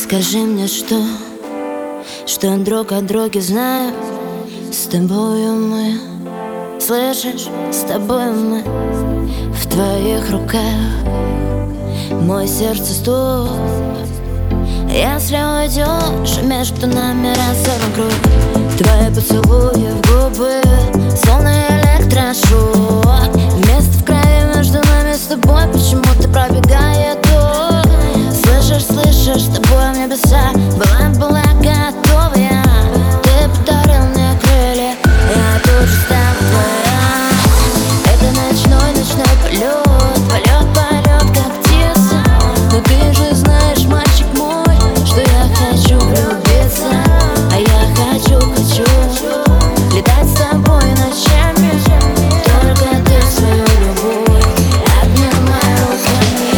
Скажи мне, что друг от друга знаем. С тобою мы, слышишь, с тобой мы. В твоих руках мой сердце стук. Если уйдешь, между нами разорван круг. Твои поцелуи в губы, словно электрошок. Вместо в крови между нами с тобой почему-то пробегает ток. Слышишь, слышишь, с тобой в небеса была готова я. Ты подарил мне крылья, я тут же стала твоя. Это ночной полет, как птица. Но ты же знаешь, мальчик мой, что я хочу влюбиться. А я хочу летать с тобой ночами. Только ты свою любовь обнимай руками.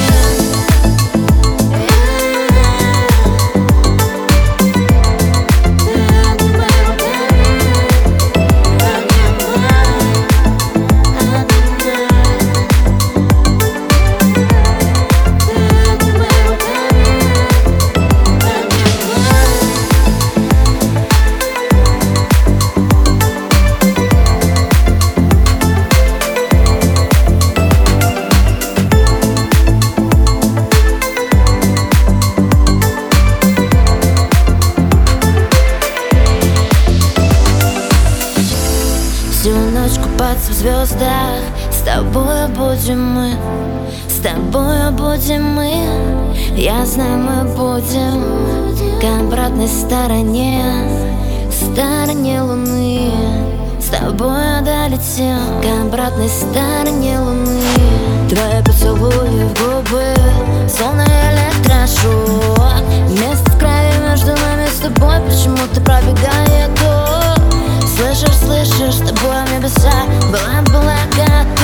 Всю ночь купаться в звездах. С тобой будем мы, с тобой будем мы. Я знаю, мы будем к обратной стороне луны. С тобой долетим к обратной стороне луны. Твои поцелуи в губы, словно электрошок. Вместо в крови между нами с тобой почему-то пробегает ток. Слышишь, слышишь, с тобой в небеса была готова.